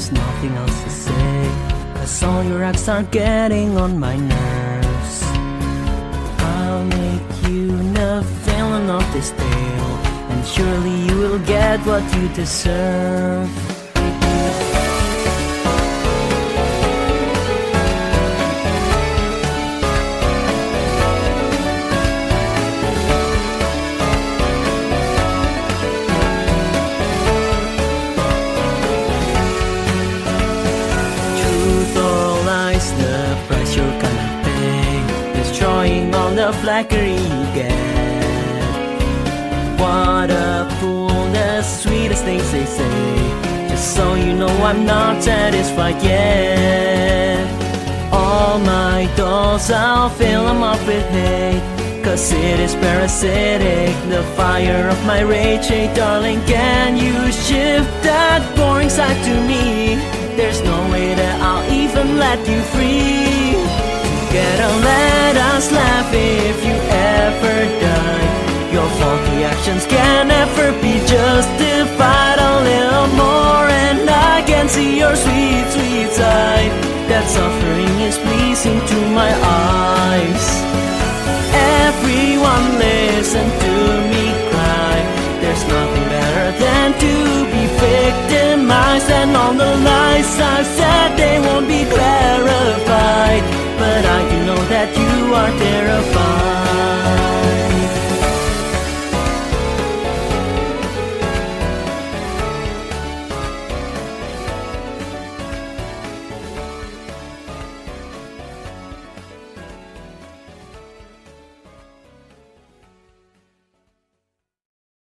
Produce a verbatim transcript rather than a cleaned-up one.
there's nothing else to say, 'cause all your acts are getting on my nerves. I'll make you the villain of this tale, and surely you will get what you deserve. The price you're gonna pay, destroying all the flattery you get. What a fool, the sweetest things they say, just so you know I'm not satisfied yet. All my dolls, I'll fill them up with hate, 'cause it is parasitic, the fire of my rage. Hey darling, can you shift that boring side to me? There's no way that I'll even let you free. Together let us laugh if you ever die. Your faulty actions can never be justified. A little more and I can see your sweet, sweet side. That suffering is pleasing to my eyes. Everyone listen to me cry. There's nothing better than to be victimized, and all the lies I've said, they won't be clarified. But I do know that you are terrified.